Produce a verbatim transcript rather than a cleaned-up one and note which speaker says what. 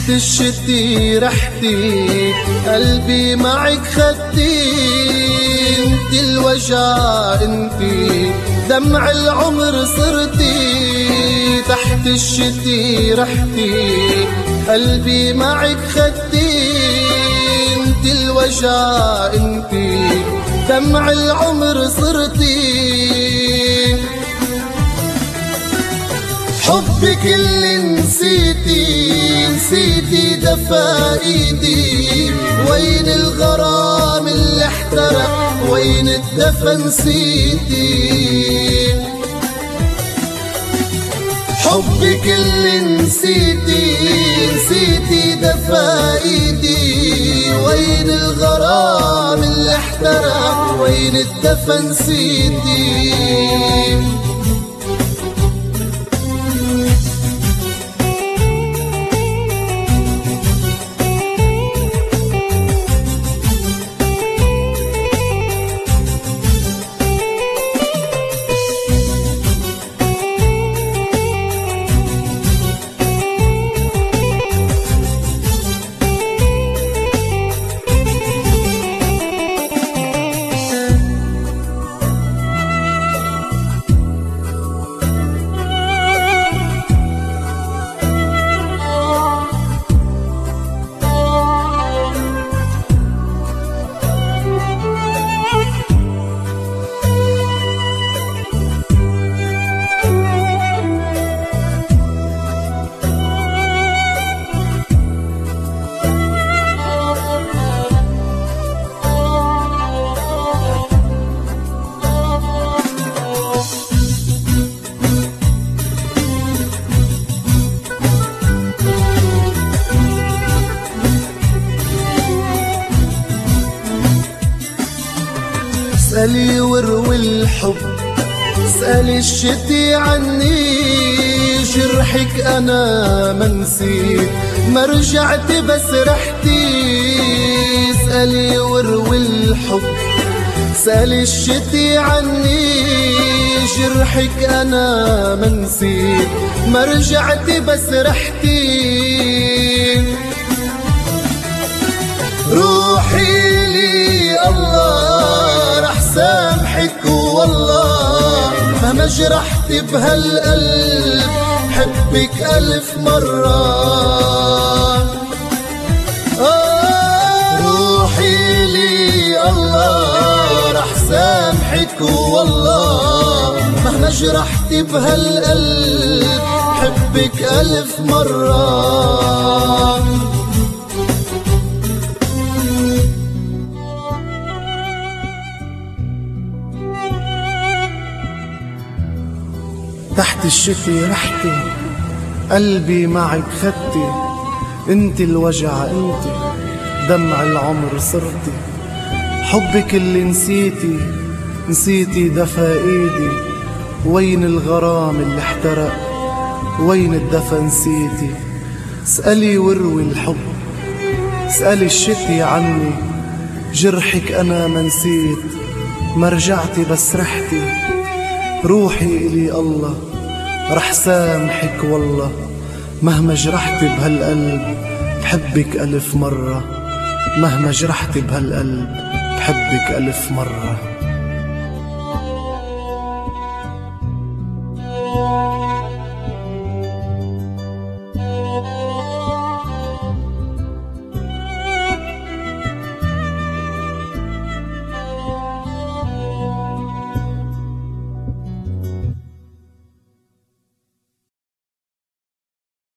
Speaker 1: الشتي رحتي قلبي معك خدتي، انت الوجع انتي دمع العمر صرتي. تحت الشتي رحتي قلبي معك خدتي، انت الوجع انتي دمع العمر صرتي. حبك اللي نسيتي نسيتي دفا ايدي، وين الغرام اللي احترق وين الدفا نسيتي. حبك اللي نسيتي نسيتي دفا ايدي، وين الغرام اللي احترق وين الدفا نسيتي. اسألي وروي الحب، اسألي الشتي عني، جرحك أنا ما نسيت ما رجعت بس رحتي. اسألي وروي الحب، اسألي الشتي عني، جرحك أنا ما نسيت ما رجعت بس رحتي. روحي لي الله رح سامحك والله، مهما جرحت بهالقلب حبك ألف مرة. آه روحي لي الله رح سامحك والله، مهما جرحت بهالقلب حبك ألف مرة.
Speaker 2: تحت الشتي رحتي قلبي معك خدتي، انت الوجع انت دمع العمر صرتي. حبك اللي نسيتي نسيتي دفا ايدي، وين الغرام اللي احترق وين الدفا نسيتي. اسألي وروي الحب، اسألي الشتي عني، جرحك انا ما نسيت ما رجعتي بس رحتي. روحي إلي الله رح سامحك والله، مهما جرحت بهالقلب بحبك ألف مرة، مهما جرحت بهالقلب بحبك ألف مرة.